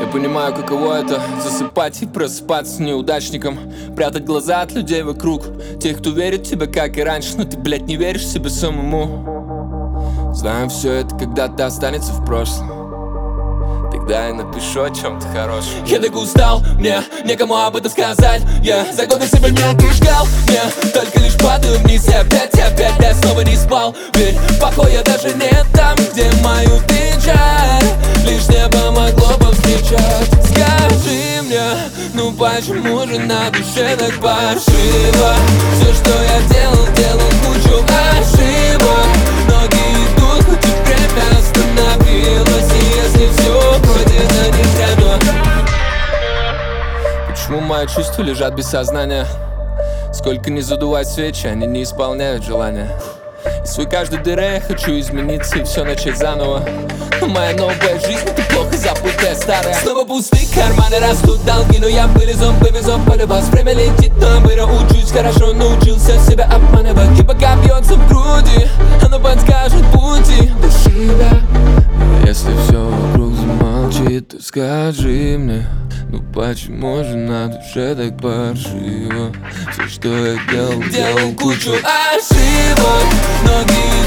понимаю, каково это засыпать и просыпаться неудачником, прятать глаза от людей вокруг, тех, кто верит в тебя, как и раньше, но ты, блядь, не веришь себе самому. Знаю, все это когда-то останется в прошлом, тогда я напишу о чем-то хорошем. Я так устал, мне некому об этом сказать. Я за годы себя не отпускал, мне только лишь падаю вниз. И опять я снова не спал. Ведь покоя даже нет там, где мою печаль лишь небо могло повстречать. Скажи мне, ну почему же на душе так паршиво? Все, что я делал кучу ошибок. Ноги идут, хоть и время остановилось. И если все пройдено не зря, но почему мои чувства лежат без сознания? Сколько не задувать свечи, они не исполняют желания. И в своей каждой дыре я хочу измениться и все начать заново. Но моя новая жизнь — это плохо забытая старая. Снова пустые карманы, растут долги, но я повезу поле вас. Время летит, но я быстро учусь, хорошо научился себя обманывать. И пока бьется в груди, оно подскажет пути до себя. Если все вокруг замолчит, то скажи мне, ну почему же на душе так паршиво? Все, что я делал кучу ошибок. Ноги